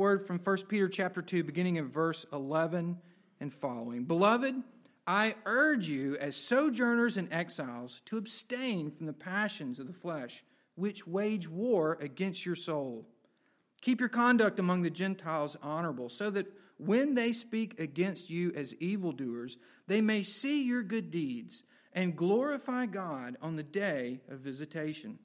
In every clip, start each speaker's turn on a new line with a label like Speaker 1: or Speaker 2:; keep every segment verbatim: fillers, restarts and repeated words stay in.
Speaker 1: word from First Peter chapter two, beginning in verse eleven and following. Beloved, I urge you as sojourners and exiles to abstain from the passions of the flesh, which wage war against your soul. Keep your conduct among the Gentiles honorable, so that when they speak against you as evildoers, they may see your good deeds and glorify God on the day of visitation.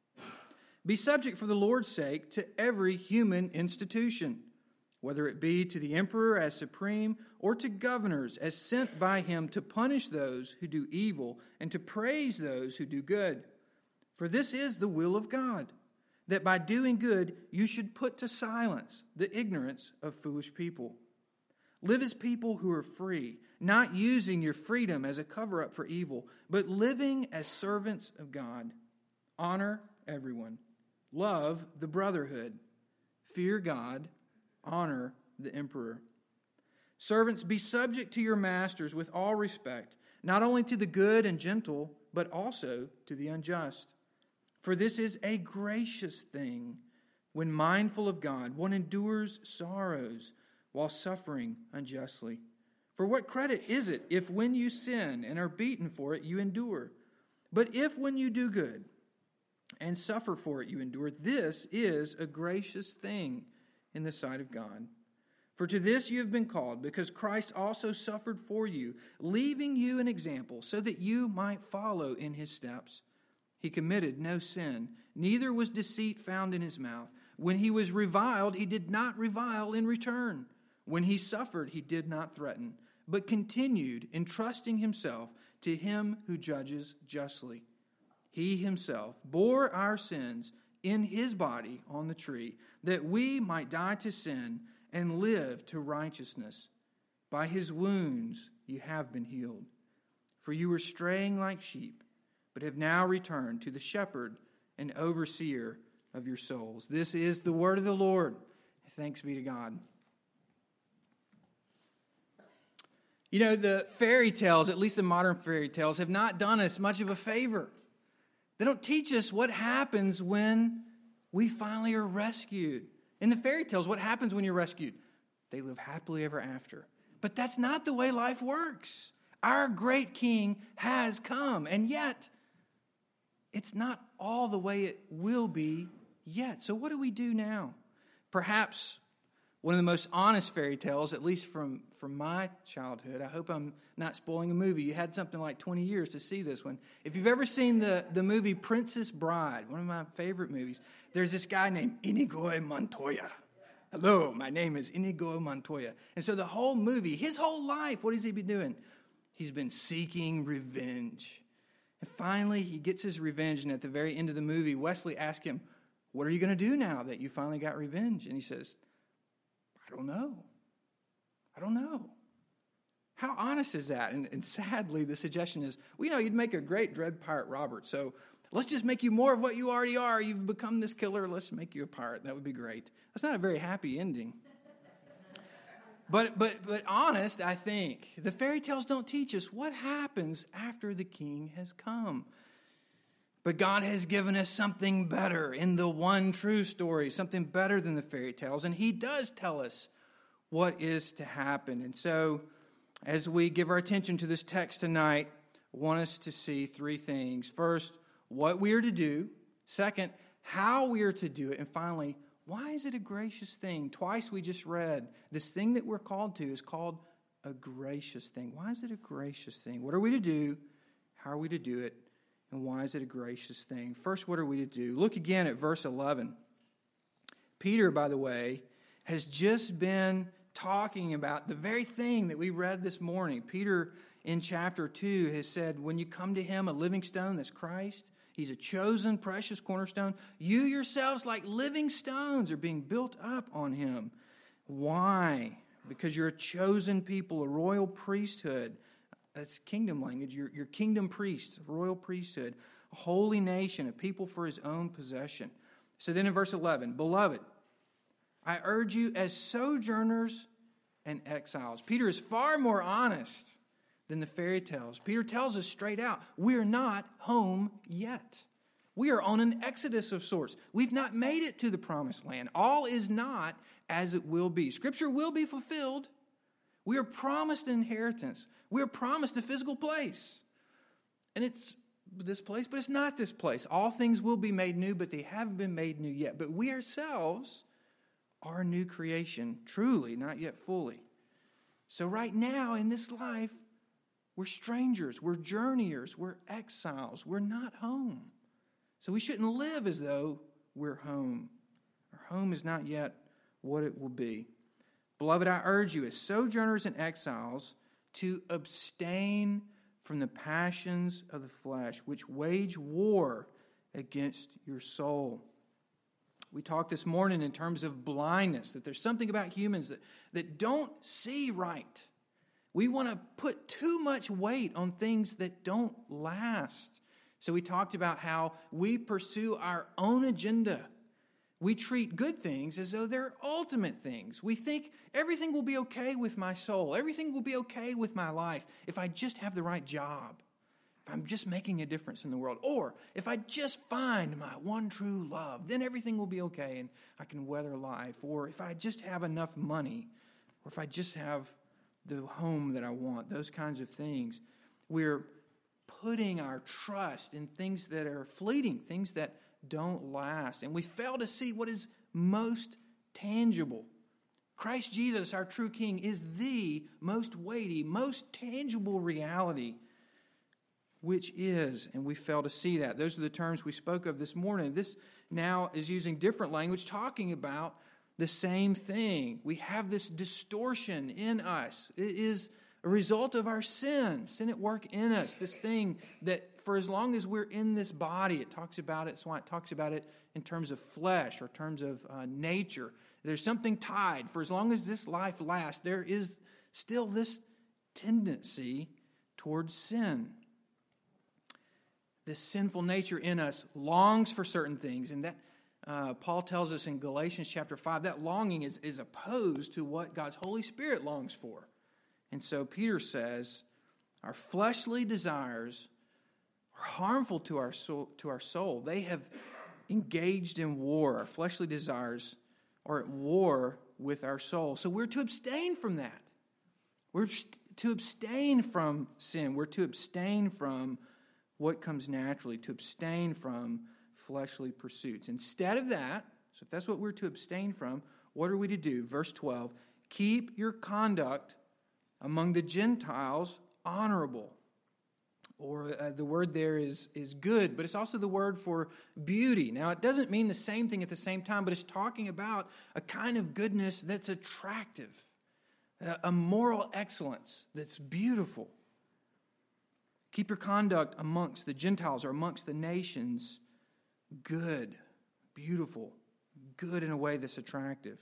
Speaker 1: Be subject for the Lord's sake to every human institution, whether it be to the emperor as supreme or to governors as sent by him to punish those who do evil and to praise those who do good. For this is the will of God, that by doing good you should put to silence the ignorance of foolish people. Live as people who are free, not using your freedom as a cover-up for evil, but living as servants of God. Honor everyone. Love the brotherhood. Fear God. Honor the emperor. Servants, be subject to your masters with all respect, not only to the good and gentle, but also to the unjust. For this is a gracious thing. When mindful of God, one endures sorrows while suffering unjustly. For what credit is it if when you sin and are beaten for it, you endure? But if when you do good and suffer for it, you endure, this is a gracious thing in the sight of God. For to this you have been called, because Christ also suffered for you, leaving you an example, so that you might follow in his steps. He committed no sin, neither was deceit found in his mouth. When he was reviled, he did not revile in return. When he suffered, he did not threaten, but continued entrusting himself to him who judges justly. He himself bore our sins in his body on the tree, that we might die to sin and live to righteousness. By his wounds you have been healed. For you were straying like sheep, but have now returned to the shepherd and overseer of your souls. This is the word of the Lord. Thanks be to God. You know, the fairy tales, at least the modern fairy tales, have not done us much of a favor. They don't teach us what happens when we finally are rescued. In the fairy tales, what happens when you're rescued? They live happily ever after. But that's not the way life works. Our great King has come, and yet it's not all the way it will be yet. So what do we do now? Perhaps one of the most honest fairy tales, at least from, from my childhood. I hope I'm not spoiling a movie. You had something like twenty years to see this one. If you've ever seen the, the movie Princess Bride, one of my favorite movies, there's this guy named Inigo Montoya. Hello, my name is Inigo Montoya. And so the whole movie, his whole life, what has he been doing? He's been seeking revenge. And finally, he gets his revenge. And at the very end of the movie, Wesley asks him, what are you going to do now that you finally got revenge? And he says, I don't know. I don't know. How honest is that? And, and sadly, the suggestion is, well, you know, you'd make a great Dread Pirate Robert. So let's just make you more of what you already are. You've become this killer. Let's make you a pirate. That would be great. That's not a very happy ending. But but but honest, I think. The fairy tales don't teach us what happens after the king has come. But God has given us something better in the one true story, something better than the fairy tales. And he does tell us what is to happen. And so as we give our attention to this text tonight, I want us to see three things. First, what we are to do. Second, how we are to do it. And finally, why is it a gracious thing? Twice we just read this thing that we're called to is called a gracious thing. Why is it a gracious thing? What are we to do? How are we to do it? And why is it a gracious thing? First, what are we to do? Look again at verse eleven. Peter, by the way, has just been talking about the very thing that we read this morning. Peter, in chapter two, has said, when you come to him, a living stone, that's Christ. He's a chosen, precious cornerstone. You yourselves, like living stones, are being built up on him. Why? Because you're a chosen people, a royal priesthood. That's kingdom language. You're, you're kingdom priests, royal priesthood, a holy nation, a people for his own possession. So then in verse eleven, beloved, I urge you as sojourners and exiles. Peter is far more honest than the fairy tales. Peter tells us straight out, we're not home yet. We are on an exodus of sorts. We've not made it to the promised land. All is not as it will be. Scripture will be fulfilled. We are promised an inheritance. We are promised a physical place. And it's this place, but it's not this place. All things will be made new, but they haven't been made new yet. But we ourselves are a new creation, truly, not yet fully. So right now in this life, we're strangers, we're journeyers, we're exiles, we're not home. So we shouldn't live as though we're home. Our home is not yet what it will be. Beloved, I urge you as sojourners and exiles to abstain from the passions of the flesh, which wage war against your soul. We talked this morning in terms of blindness, that there's something about humans that, that don't see right. We want to put too much weight on things that don't last. So we talked about how we pursue our own agenda. We treat good things as though they're ultimate things. We think everything will be okay with my soul. Everything will be okay with my life if I just have the right job. If I'm just making a difference in the world. Or if I just find my one true love, then everything will be okay and I can weather life. Or if I just have enough money. Or if I just have the home that I want. Those kinds of things. We're putting our trust in things that are fleeting. Things that don't last. And we fail to see what is most tangible. Christ Jesus, our true King, is the most weighty, most tangible reality, which is, and we fail to see that. Those are the terms we spoke of this morning. This now is using different language, talking about the same thing. We have this distortion in us. It is a result of our sin, sin at work in us, this thing that for as long as we're in this body, it talks about it, that's why it talks about it in terms of flesh or terms of uh, nature. There's something tied. For as long as this life lasts, there is still this tendency towards sin. This sinful nature in us longs for certain things, and that uh, Paul tells us in Galatians chapter five, that longing is, is opposed to what God's Holy Spirit longs for. And so Peter says, our fleshly desires are harmful to our soul, to our soul. They have engaged in war. Our fleshly desires are at war with our soul. So we're to abstain from that. We're to abstain from sin. We're to abstain from what comes naturally, to abstain from fleshly pursuits. Instead of that, so if that's what we're to abstain from, what are we to do? Verse twelve, keep your conduct among the Gentiles honorable. Or uh, the word there is, is good, but it's also the word for beauty. Now, it doesn't mean the same thing at the same time, but it's talking about a kind of goodness that's attractive, a, a moral excellence that's beautiful. Keep your conduct amongst the Gentiles or amongst the nations good, beautiful, good in a way that's attractive.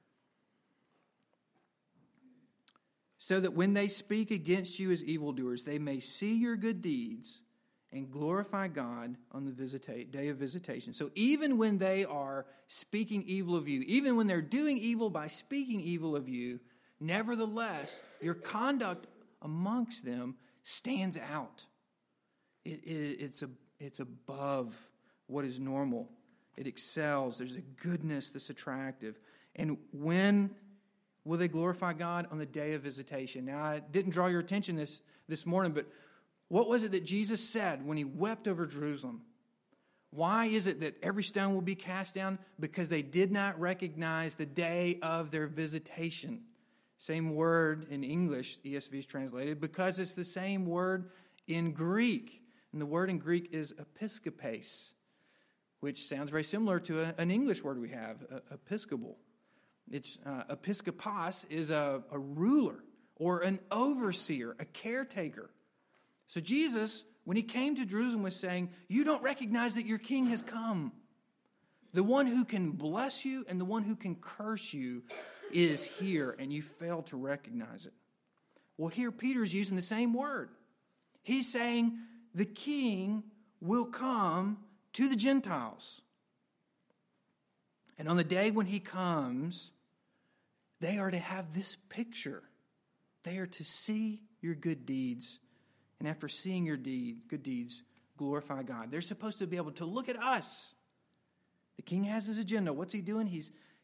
Speaker 1: So that when they speak against you as evildoers, they may see your good deeds and glorify God on the visita- day of visitation. So even when they are speaking evil of you, even when they're doing evil by speaking evil of you, nevertheless, your conduct amongst them stands out. It, it, it's, a, it's above what is normal. It excels. There's a goodness that's attractive. And when will they glorify God? On the day of visitation. Now, I didn't draw your attention this, this morning, but what was it that Jesus said when he wept over Jerusalem? Why is it that every stone will be cast down? Because they did not recognize the day of their visitation. Same word in English, E S V is translated, because it's the same word in Greek. And the word in Greek is episkopes, which sounds very similar to a, an English word we have, uh, episcopal. It's uh, episkopos is a, a ruler or an overseer, a caretaker. So Jesus, when he came to Jerusalem, was saying, you don't recognize that your king has come. The one who can bless you and the one who can curse you is here, and you fail to recognize it. Well, here Peter's using the same word. He's saying the king will come to the Gentiles. And on the day when he comes, they are to have this picture. They are to see your good deeds. And after seeing your deed, good deeds, glorify God. They're supposed to be able to look at us. The king has his agenda. What's he doing? He's,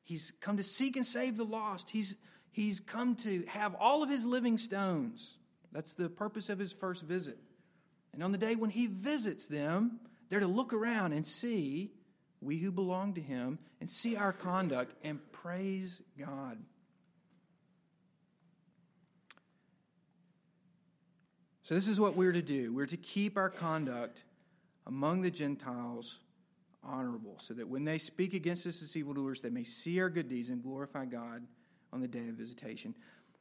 Speaker 1: He's come to seek and save the lost. He's, he's come to have all of his living stones. That's the purpose of his first visit. And on the day when he visits them, they're to look around and see, we who belong to him, and see our conduct and praise God. So this is what we're to do. We're to keep our conduct among the Gentiles honorable, so that when they speak against us as evildoers, they may see our good deeds and glorify God on the day of visitation.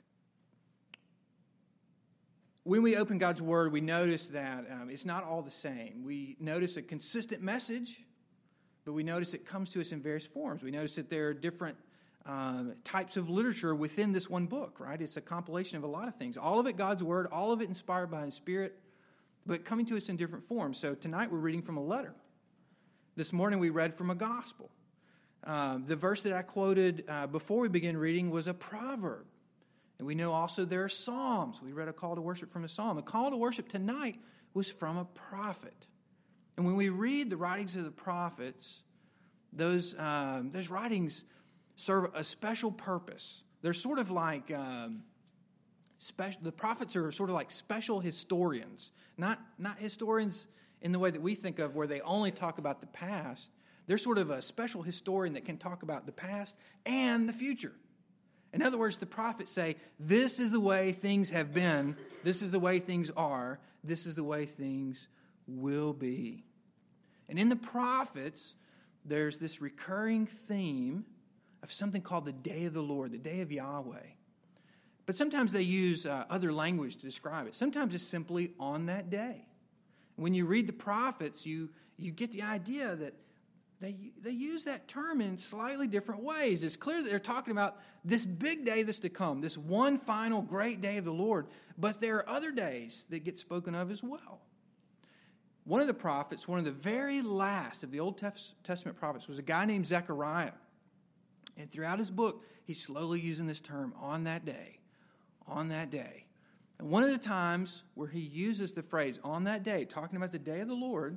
Speaker 1: When we open God's Word, we notice that um, it's not all the same. We notice a consistent message, but we notice it comes to us in various forms. We notice that there are different um, types of literature within this one book, right? It's a compilation of a lot of things. All of it God's Word, all of it inspired by His Spirit, but coming to us in different forms. So tonight we're reading from a letter. This morning we read from a gospel. Um, the verse that I quoted uh, before we began reading was a proverb. And we know also there are psalms. We read a call to worship from a psalm. A call to worship tonight was from a prophet. And when we read the writings of the prophets, those, um, those writings serve a special purpose. They're sort of like, um, special, the prophets are sort of like special historians. Not, not historians in the way that we think of where they only talk about the past. They're sort of a special historian that can talk about the past and the future. In other words, the prophets say, this is the way things have been, this is the way things are, this is the way things will be. And in the prophets, there's this recurring theme of something called the day of the Lord, the day of Yahweh. But sometimes they use uh, other language to describe it. Sometimes it's simply on that day. When you read the prophets, you, you get the idea that They, they use that term in slightly different ways. It's clear that they're talking about this big day that's to come, this one final great day of the Lord. But there are other days that get spoken of as well. One of the prophets, one of the very last of the Old Testament prophets, was a guy named Zechariah. And throughout his book, he's slowly using this term, on that day, on that day. And one of the times where he uses the phrase, on that day, talking about the day of the Lord,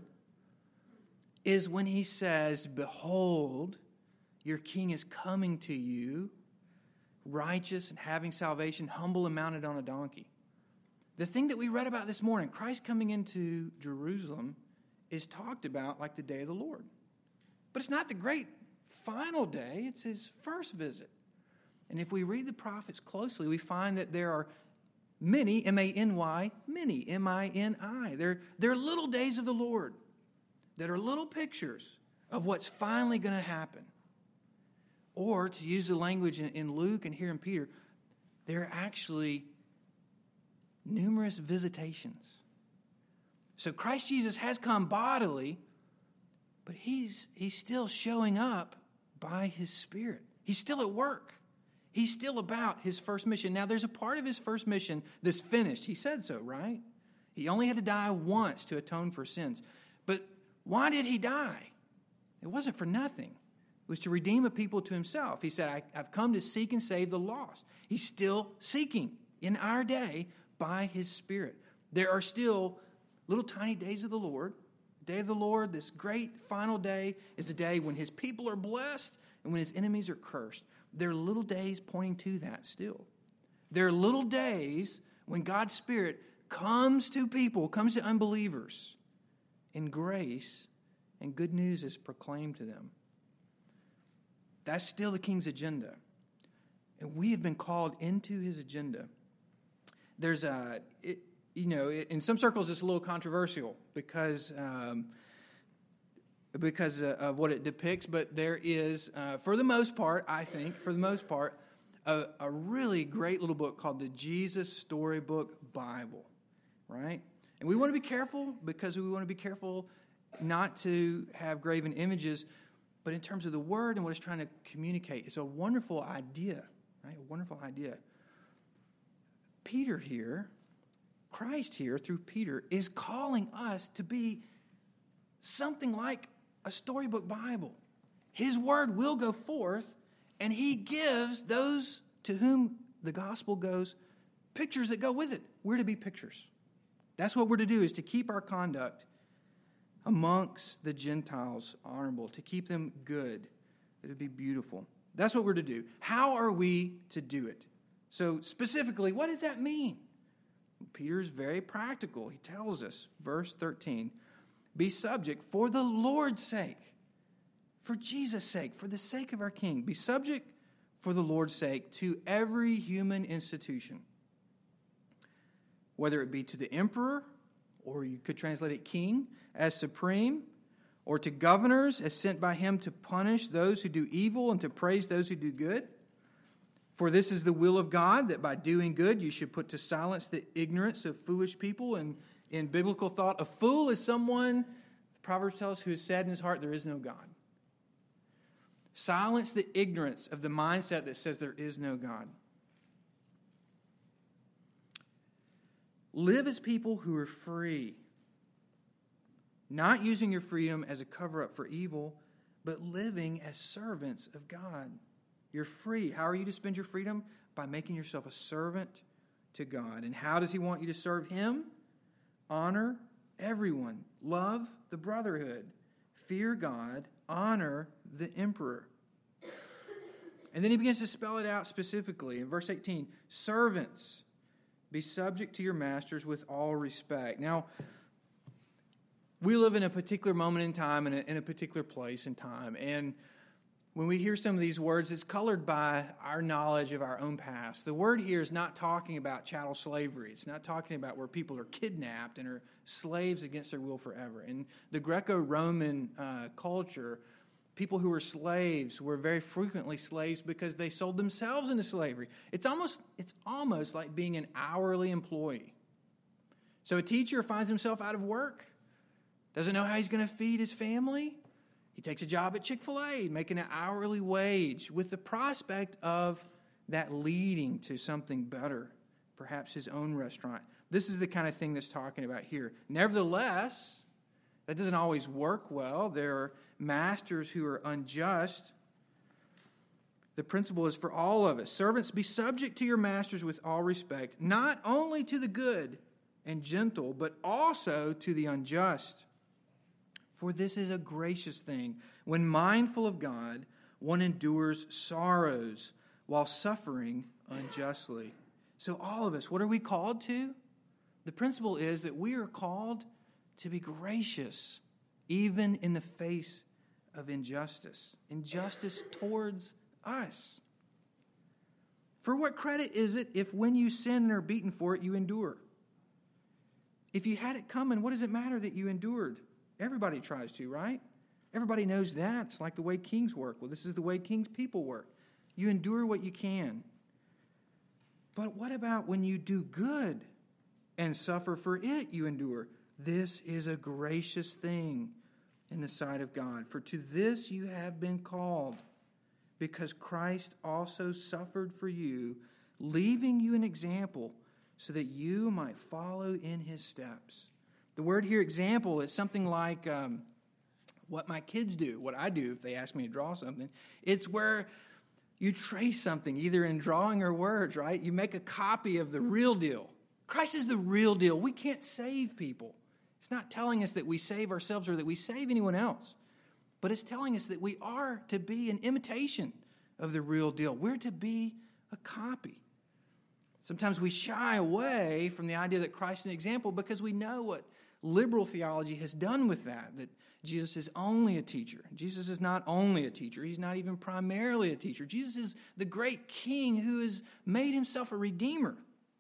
Speaker 1: is when he says, behold, your king is coming to you, righteous and having salvation, humble and mounted on a donkey. The thing that we read about this morning, Christ coming into Jerusalem, is talked about like the day of the Lord. But it's not the great final day, it's his first visit. And if we read the prophets closely, we find that there are many, M A N Y, many, M I N I. They're, they're little days of the Lord that are little pictures of what's finally going to happen. Or, to use the language in, in Luke and here in Peter, there are actually numerous visitations. So Christ Jesus has come bodily, but he's, he's still showing up by his Spirit. He's still at work. He's still about his first mission. Now, there's a part of his first mission that's finished. He said so, right? He only had to die once to atone for sins. But why did he die? It wasn't for nothing. It was to redeem a people to himself. He said, I, I've come to seek and save the lost. He's still seeking in our day by his Spirit. There are still little tiny days of the Lord. The day of the Lord, this great final day, is a day when his people are blessed and when his enemies are cursed. There are little days pointing to that still. There are little days when God's Spirit comes to people, comes to unbelievers in grace, and good news is proclaimed to them. That's still the King's agenda. And we have been called into his agenda. There's a, it, you know, in some circles it's a little controversial because um, because of what it depicts, but there is, uh, for the most part, I think, for the most part, a, a really great little book called the Jesus Storybook Bible, right? And we want to be careful because we want to be careful not to have graven images, but in terms of the word and what it's trying to communicate, it's a wonderful idea, right? A wonderful idea. Peter here, Christ here through Peter, is calling us to be something like a storybook Bible. His word will go forth, and he gives those to whom the gospel goes pictures that go with it. We're to be pictures. That's what we're to do, is to keep our conduct amongst the Gentiles honorable, to keep them good, that it would be beautiful. That's what we're to do. How are we to do it? So specifically, what does that mean? Peter is very practical. He tells us, verse thirteen, be subject for the Lord's sake, for Jesus' sake, for the sake of our King. Be subject for the Lord's sake to every human institution, whether it be to the emperor, or you could translate it king, as supreme, or to governors as sent by him to punish those who do evil and to praise those who do good. For this is the will of God, that by doing good you should put to silence the ignorance of foolish people. And in biblical thought, a fool is someone, the Proverbs tell us, who has said in his heart, there is no God. Silence the ignorance of the mindset that says there is no God. Live as people who are free, not using your freedom as a cover-up for evil, but living as servants of God. You're free. How are you to spend your freedom? By making yourself a servant to God. And how does he want you to serve him? Honor everyone. Love the brotherhood. Fear God. Honor the emperor. And then he begins to spell it out specifically. In verse eighteen, servants, be subject to your masters with all respect. Now, we live in a particular moment in time, in a, in a particular place in time. And when we hear some of these words, it's colored by our knowledge of our own past. The word here is not talking about chattel slavery. It's not talking about where people are kidnapped and are slaves against their will forever. In the Greco-Roman uh, culture, people who were slaves were very frequently slaves because they sold themselves into slavery. It's almost, it's almost like being an hourly employee. So a teacher finds himself out of work, doesn't know how he's going to feed his family. He takes a job at Chick-fil-A, making an hourly wage with the prospect of that leading to something better, perhaps his own restaurant. This is the kind of thing that's talking about here. Nevertheless, that doesn't always work well. There are masters who are unjust. The principle is for all of us. Servants, be subject to your masters with all respect, not only to the good and gentle, but also to the unjust. For this is a gracious thing. When mindful of God, one endures sorrows while suffering unjustly. So all of us, what are we called to? The principle is that we are called to be gracious, even in the face of injustice. Injustice towards us. For what credit is it if when you sin and are beaten for it, you endure? If you had it coming, what does it matter that you endured? Everybody tries to, right? Everybody knows that. It's like the way kings work. Well, this is the way king's people work. You endure what you can. But what about when you do good and suffer for it, you endure? This is a gracious thing in the sight of God. For to this you have been called, because Christ also suffered for you, leaving you an example so that you might follow in his steps. The word here, example, is something like um, what my kids do, what I do if they ask me to draw something. It's where you trace something, either in drawing or words, right? You make a copy of the real deal. Christ is the real deal. We can't save people. It's not telling us that we save ourselves or that we save anyone else, but it's telling us that we are to be an imitation of the real deal. We're to be a copy. Sometimes we shy away from the idea that Christ is an example because we know what liberal theology has done with that, that Jesus is only a teacher. Jesus is not only a teacher. He's not even primarily a teacher. Jesus is the great king who has made himself a redeemer.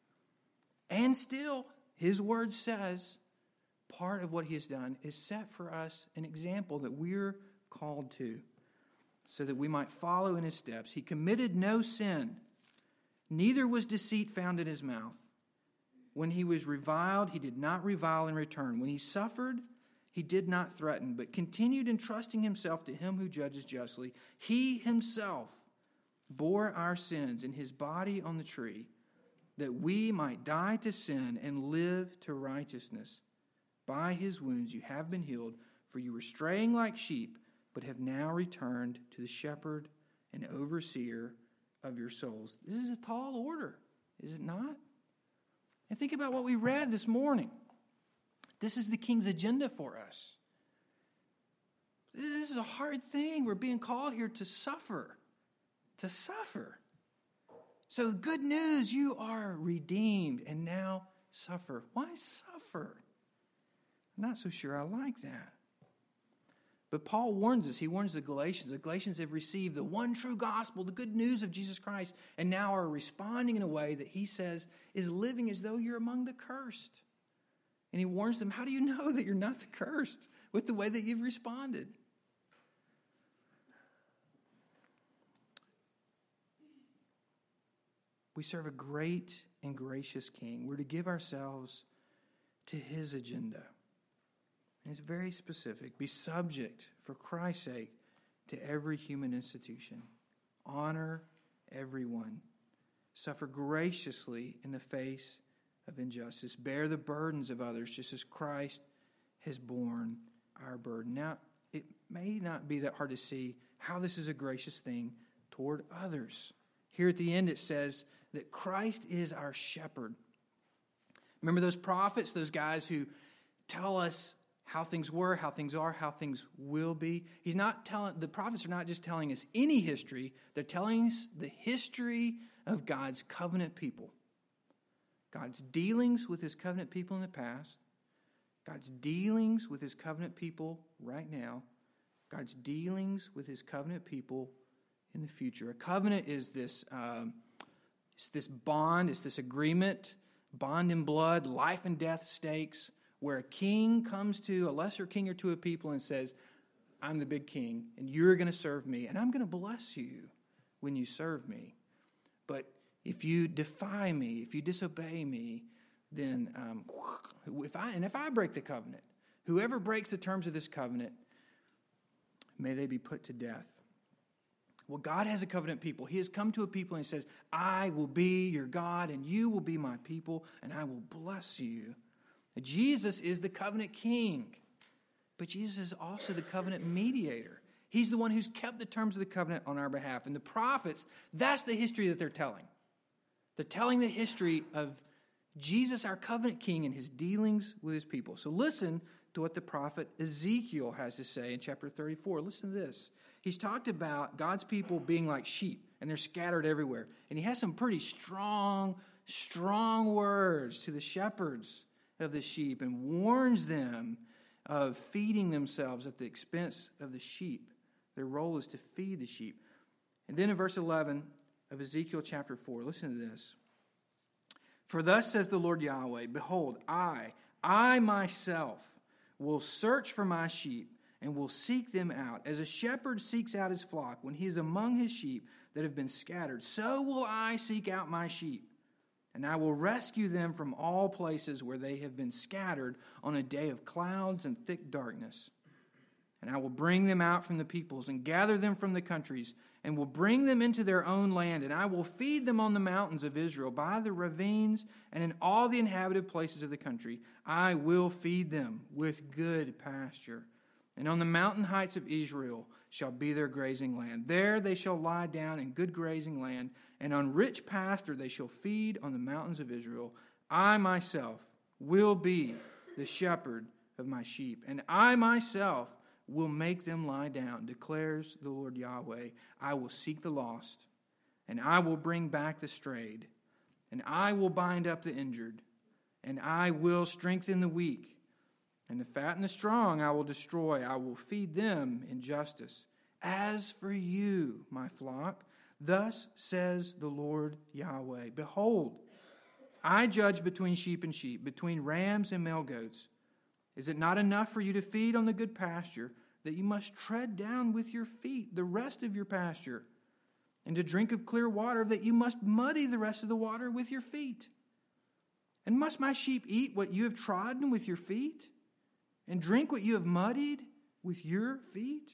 Speaker 1: And still, his word says, part of what he has done is set for us an example that we're called to, so that we might follow in his steps. He committed no sin, neither was deceit found in his mouth. When he was reviled, he did not revile in return. When he suffered, he did not threaten, but continued entrusting himself to him who judges justly. He himself bore our sins in his body on the tree, that we might die to sin and live to righteousness. By his wounds you have been healed, for you were straying like sheep, but have now returned to the shepherd and overseer of your souls. This is a tall order, is it not? And think about what we read this morning. This is the king's agenda for us. This is a hard thing. We're being called here to suffer. to suffer. So good news, you are redeemed and now suffer. Why suffer? I'm not so sure I like that. But Paul warns us. He warns the Galatians. The Galatians have received the one true gospel, the good news of Jesus Christ, and now are responding in a way that he says is living as though you're among the cursed. And he warns them, how do you know that you're not the cursed with the way that you've responded? We serve a great and gracious King. We're to give ourselves to his agenda. And it's very specific. Be subject, for Christ's sake, to every human institution. Honor everyone. Suffer graciously in the face of injustice. Bear the burdens of others, just as Christ has borne our burden. Now, it may not be that hard to see how this is a gracious thing toward others. Here at the end it says that Christ is our shepherd. Remember those prophets, those guys who tell us how things were, how things are, how things will be. He's not telling, the prophets are not just telling us any history, they're telling us the history of God's covenant people. God's dealings with his covenant people in the past, God's dealings with his covenant people right now, God's dealings with his covenant people in the future. A covenant is this, um, it's this bond, it's this agreement, bond in blood, life and death stakes, where a king comes to a lesser king or to a people and says, I'm the big king, and you're going to serve me, and I'm going to bless you when you serve me. But if you defy me, if you disobey me, then um, if I and if I break the covenant, whoever breaks the terms of this covenant, may they be put to death. Well, God has a covenant people. He has come to a people and he says, I will be your God, and you will be my people, and I will bless you. Jesus is the covenant king, but Jesus is also the covenant mediator. He's the one who's kept the terms of the covenant on our behalf. And the prophets, that's the history that they're telling. They're telling the history of Jesus, our covenant king, and his dealings with his people. So listen to what the prophet Ezekiel has to say in chapter thirty-four. Listen to this. He's talked about God's people being like sheep, and they're scattered everywhere. And he has some pretty strong, strong words to the shepherds of the sheep and warns them of feeding themselves at the expense of the sheep. Their role is to feed the sheep. And then in verse eleven of Ezekiel chapter four, listen to this. For thus says the Lord Yahweh, behold, I, I myself will search for my sheep and will seek them out. As a shepherd seeks out his flock when he is among his sheep that have been scattered, so will I seek out my sheep. And I will rescue them from all places where they have been scattered on a day of clouds and thick darkness. And I will bring them out from the peoples and gather them from the countries and will bring them into their own land. And I will feed them on the mountains of Israel, by the ravines, and in all the inhabited places of the country. I will feed them with good pasture. And on the mountain heights of Israel shall be their grazing land. There they shall lie down in good grazing land, and on rich pasture they shall feed on the mountains of Israel. I myself will be the shepherd of my sheep, and I myself will make them lie down, declares the Lord Yahweh. I will seek the lost, and I will bring back the strayed, and I will bind up the injured, and I will strengthen the weak. And the fat and the strong I will destroy. I will feed them in justice. As for you, my flock, thus says the Lord Yahweh, behold, I judge between sheep and sheep, between rams and male goats. Is it not enough for you to feed on the good pasture, that you must tread down with your feet the rest of your pasture, and to drink of clear water, that you must muddy the rest of the water with your feet? And must my sheep eat what you have trodden with your feet, and drink what you have muddied with your feet?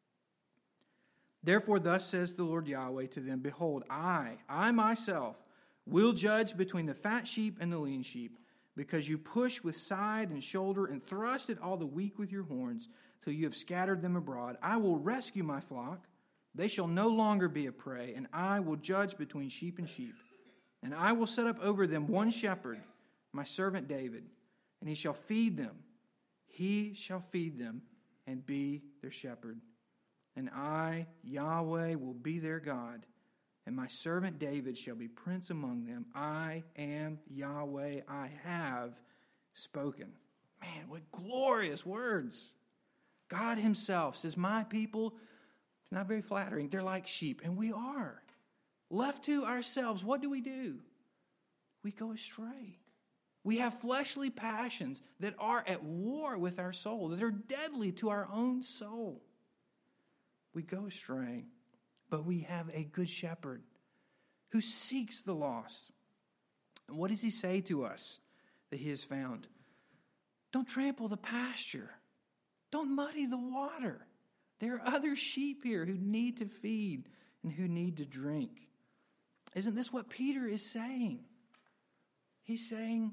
Speaker 1: Therefore, thus says the Lord Yahweh to them, behold, I, I myself, will judge between the fat sheep and the lean sheep, because you push with side and shoulder and thrust at all the weak with your horns, till you have scattered them abroad. I will rescue my flock. They shall no longer be a prey, and I will judge between sheep and sheep. And I will set up over them one shepherd, my servant David, and he shall feed them. He shall feed them and be their shepherd. And I, Yahweh, will be their God. and my servant David shall be prince among them. I am Yahweh, I have spoken. Man, what glorious words. God himself says, my people, it's not very flattering, they're like sheep, and we are. Left to ourselves, what do we do? We go astray. We have fleshly passions that are at war with our soul, that are deadly to our own soul. We go astray, but we have a good shepherd who seeks the lost. And what does he say to us that he has found? Don't trample the pasture. Don't muddy the water. There are other sheep here who need to feed and who need to drink. Isn't this what Peter is saying? He's saying,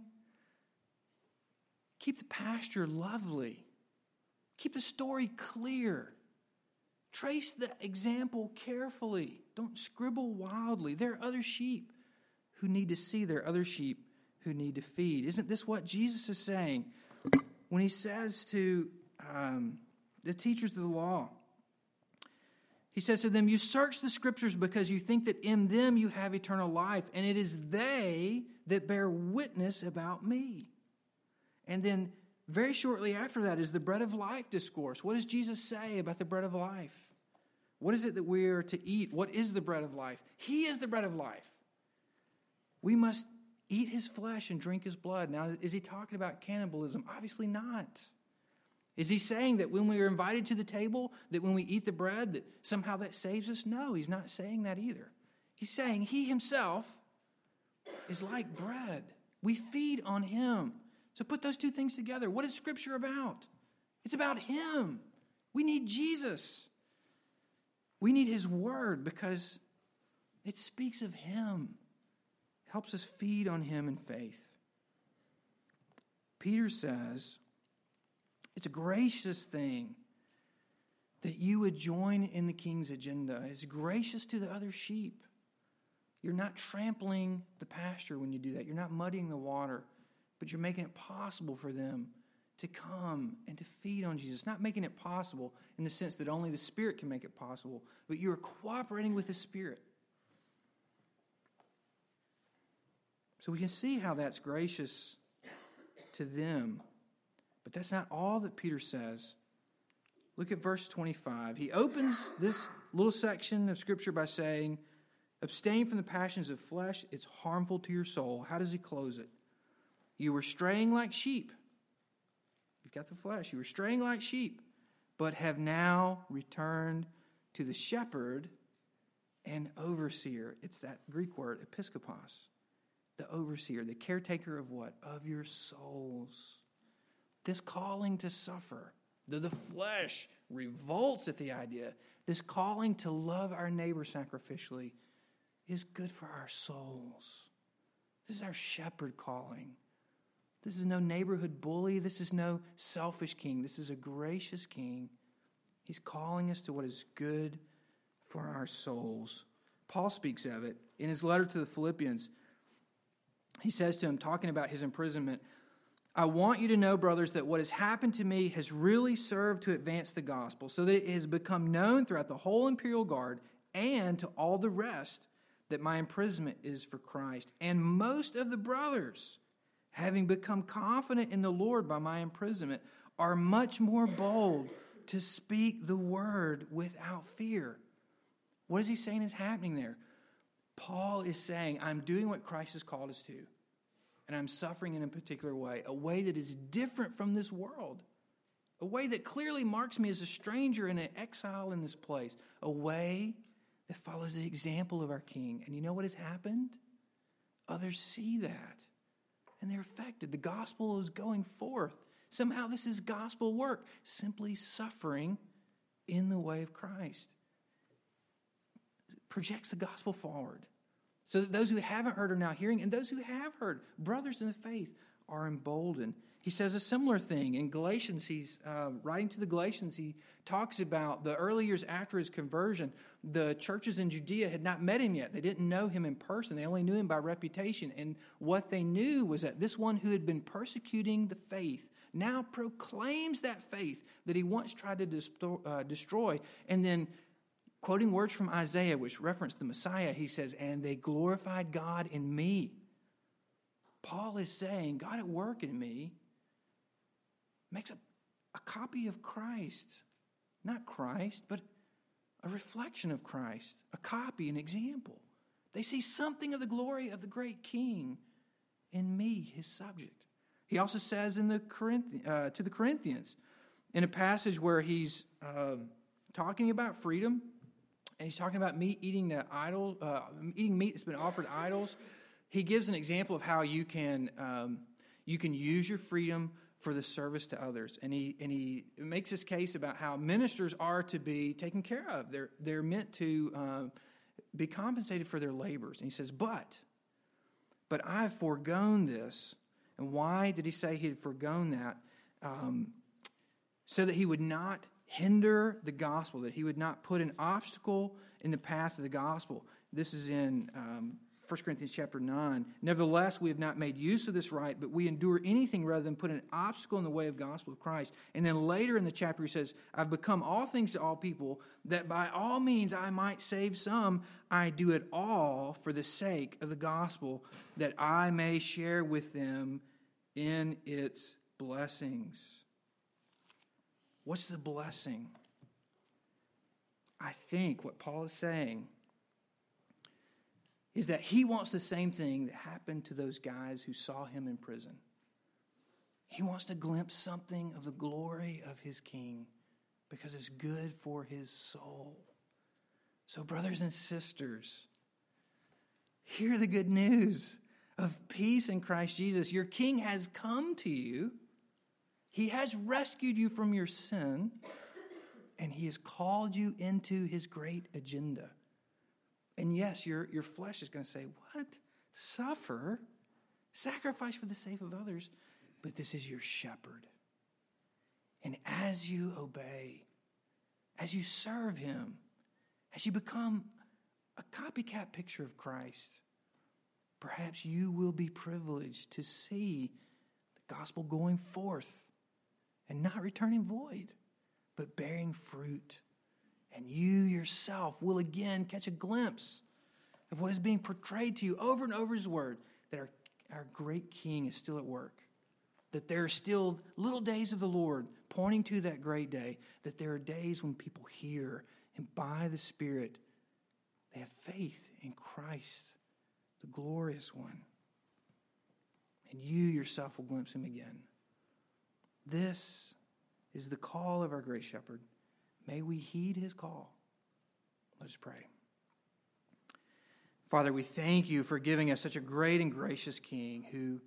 Speaker 1: keep the pasture lovely. Keep the story clear. Trace the example carefully. Don't scribble wildly. There are other sheep who need to see. There are other sheep who need to feed. Isn't this what Jesus is saying when he says to um, the teachers of the law? He says to them, you search the scriptures because you think that in them you have eternal life, and it is they that bear witness about me. And then very shortly after that is the bread of life discourse. What does Jesus say about the bread of life? What is it that we are to eat? What is the bread of life? He is the bread of life. We must eat his flesh and drink his blood. Now, is he talking about cannibalism? Obviously not. Is he saying that when we are invited to the table, that when we eat the bread, that somehow that saves us? No, he's not saying that either. He's saying he himself is like bread. We feed on him. So put those two things together. What is Scripture about? It's about him. We need Jesus. We need his word because it speaks of him. It helps us feed on him in faith. Peter says, it's a gracious thing that you would join in the king's agenda. It's gracious to the other sheep. You're not trampling the pasture when you do that. You're not muddying the water, but you're making it possible for them to come and to feed on Jesus. Not making it possible in the sense that only the Spirit can make it possible, but you are cooperating with the Spirit. So we can see how that's gracious to them. But that's not all that Peter says. Look at verse twenty-five. He opens this little section of Scripture by saying, abstain from the passions of flesh. It's harmful to your soul. How does he close it? You were straying like sheep. You've got the flesh. You were straying like sheep, but have now returned to the shepherd and overseer. It's that Greek word, episkopos. The overseer, the caretaker of what? Of your souls. This calling to suffer, though the flesh revolts at the idea, this calling to love our neighbor sacrificially is good for our souls. This is our shepherd calling. This is no neighborhood bully. This is no selfish king. This is a gracious king. He's calling us to what is good for our souls. Paul speaks of it in his letter to the Philippians. He says to him, talking about his imprisonment, I want you to know, brothers, that what has happened to me has really served to advance the gospel, so that it has become known throughout the whole imperial guard and to all the rest that my imprisonment is for Christ. And most of the brothers, having become confident in the Lord by my imprisonment, are much more bold to speak the word without fear. What is he saying is happening there? Paul is saying, I'm doing what Christ has called us to. And I'm suffering in a particular way, a way that is different from this world, a way that clearly marks me as a stranger and an exile in this place, a way that follows the example of our King. And you know what has happened? Others see that, and they're affected. The gospel is going forth. Somehow this is gospel work, simply suffering in the way of Christ. It projects the gospel forward. So that those who haven't heard are now hearing, and those who have heard, brothers in the faith, are emboldened. He says a similar thing in Galatians. He's uh, writing to the Galatians. He talks about the early years after his conversion. The churches in Judea had not met him yet. They didn't know him in person. They only knew him by reputation. And what they knew was that this one who had been persecuting the faith now proclaims that faith that he once tried to destroy, uh, destroy and then quoting words from Isaiah, which reference the Messiah, he says, and they glorified God in me. Paul is saying, God at work in me makes a, a copy of Christ. Not Christ, but a reflection of Christ, a copy, an example. They see something of the glory of the great King in me, his subject. He also says in the Corinth- uh, to the Corinthians, in a passage where he's uh, talking about freedom, and he's talking about meat eating the idol, uh, eating meat that's been offered to idols. He gives an example of how you can um, you can use your freedom for the service to others, and he and he makes this case about how ministers are to be taken care of. They're they're meant to um, be compensated for their labors, and he says, "But, but I've foregone this." And why did he say he had foregone that? Um, so that he would not hinder the gospel, that he would not put an obstacle in the path of the gospel. This is in um, First Corinthians chapter nine. Nevertheless, we have not made use of this right, but we endure anything rather than put an obstacle in the way of the gospel of Christ. And then later in the chapter he says, I've become all things to all people, that by all means I might save some. I do it all for the sake of the gospel, that I may share with them in its blessings. What's the blessing? I think what Paul is saying is that he wants the same thing that happened to those guys who saw him in prison. He wants to glimpse something of the glory of his King because it's good for his soul. So, brothers and sisters, hear the good news of peace in Christ Jesus. Your King has come to you. He has rescued you from your sin, and he has called you into his great agenda. And yes, your, your flesh is going to say, what? Suffer? Sacrifice for the sake of others? But this is your shepherd. And as you obey, as you serve him, as you become a copycat picture of Christ, perhaps you will be privileged to see the gospel going forth and not returning void, but bearing fruit. And you yourself will again catch a glimpse of what is being portrayed to you over and over his word, that our, our great King is still at work, that there are still little days of the Lord pointing to that great day, that there are days when people hear and by the Spirit they have faith in Christ, the glorious one. And you yourself will glimpse him again. This is the call of our great shepherd. May we heed his call. Let us pray. Father, we thank you for giving us such a great and gracious King who,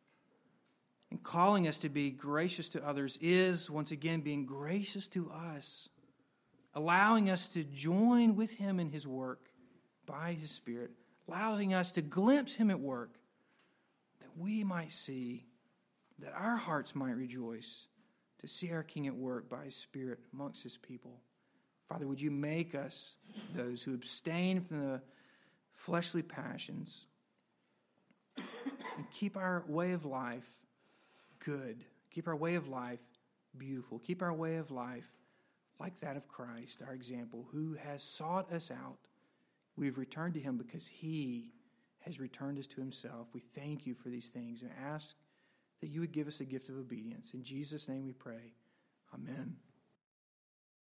Speaker 1: in calling us to be gracious to others, is once again being gracious to us, allowing us to join with him in his work by his Spirit, allowing us to glimpse him at work, that we might see, that our hearts might rejoice, to see our King at work by his Spirit amongst his people. Father, would you make us those who abstain from the fleshly passions and keep our way of life good, keep our way of life beautiful, keep our way of life like that of Christ, our example, who has sought us out. We've returned to him because he has returned us to himself. We thank you for these things and ask that you would give us a gift of obedience. In Jesus' name we pray. Amen.